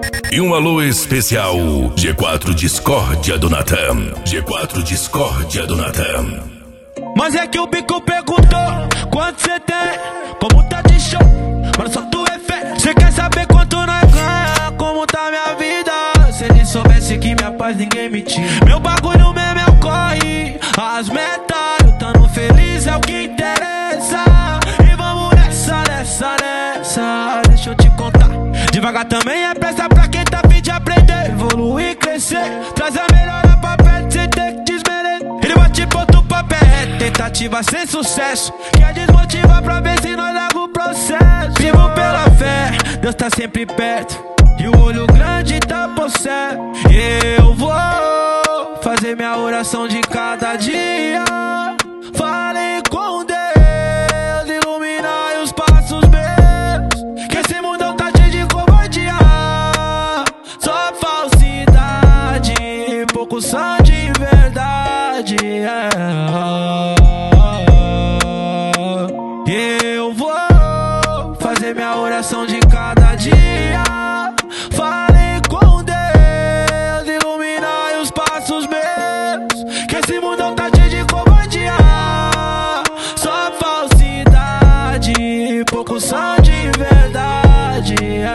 E um alô especial, G4 Discórdia do Natan. G4 Discórdia do Natan. Mas é que o bico perguntou quanto cê tem, como tá de show, mano, só tu é fé. Cê quer saber quanto nós ganha, como tá minha vida? Se ele soubesse que minha paz ninguém me tira. Meu bagulho mesmo é o corre, as metas, eu tando feliz é o que interessa. E vamos nessa, deixa eu te contar. Devagar também é pressa pra quem tá fim de aprender, evoluir, crescer, trazer a melhora pra perto sem ter que desmerecer. Ele bate ponto pra pé, tentativa sem sucesso, quer desmotivar pra ver se nós larga o processo. Vivo pela fé, Deus tá sempre perto e o olho grande tá possesso. Eu vou fazer minha oração de cada dia. Falei com Deus, iluminar os passos meus, que esse mundão tá cheio de covardia, só falsidade, pouco são de verdade. Eu vou fazer minha oração de cada dia. Falei com Deus, iluminar os passos meus, que esse mundão tá cheio de covardia, só falsidade, pouco são de verdade.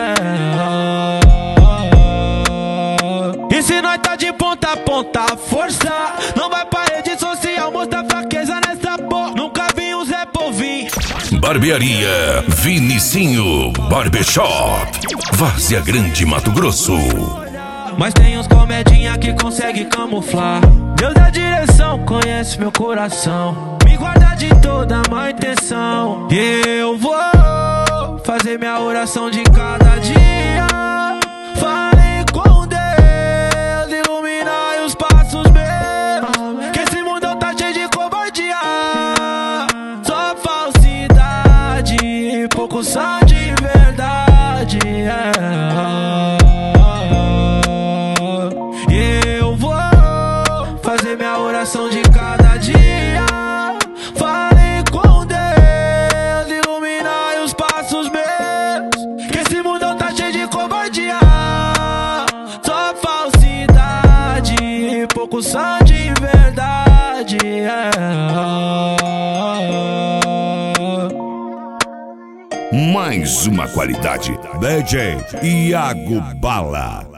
E se nós tá de ponta a ponta, força, não vai pra rede social mostrar fraqueza nessa porra. Nunca vi um Zé Povinho. Barbearia Vinicinho Barbershop, Várzea Grande, Mato Grosso. Mas tem uns comedinha que consegue camuflar. Deus da direção, conhece meu coração, me guarda de toda má intenção. Eu vou fazer minha oração de cada dia. Falei com Deus, iluminar os passos meus, que esse mundão tá cheio de covardia, só falsidade, pouco são de verdade. Eu vou fazer minha oração de cada dia. Falei com Deus, iluminar os passos meus, que esse mundão tá cheio de covardia, só falsidade, pouco são de verdade. Mais uma qualidade. DJ Iago Bala.